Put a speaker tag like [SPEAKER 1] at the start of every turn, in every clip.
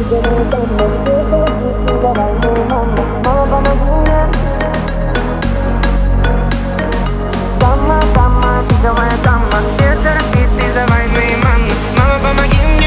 [SPEAKER 1] Дама, дама, пиковая дама, все торопись, давай моей мамы. Мама, помоги мне.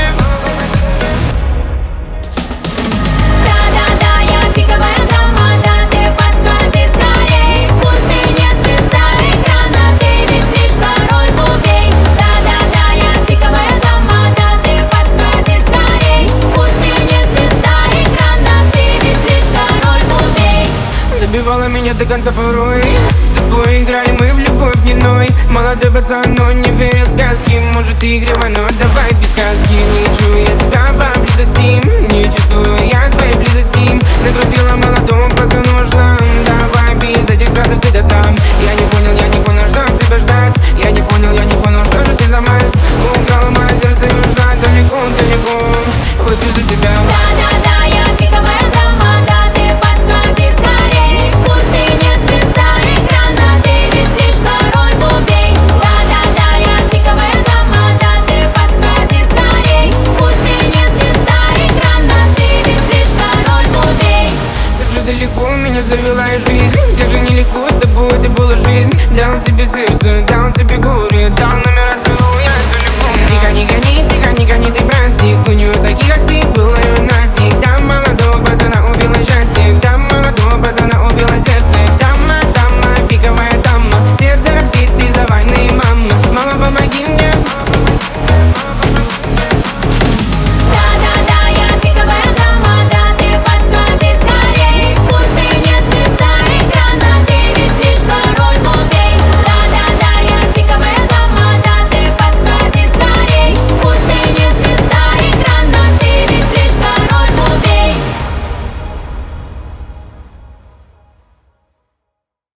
[SPEAKER 2] Да-да-да, я пиковая дама, да ты подходи скорей. В пустыне звезда экрана, ты ведь лишь король купей. Да-да-да, я пиковая дама, да ты подходи скорей. В пустыне звезда экрана, ты ведь лишь король купей.
[SPEAKER 1] Добивала меня до конца порой. С тобой играли мы в любовь не ной. Молодой пацан, но не верил в сказки. Может, ты игривая, но давай без сказки. Не чую я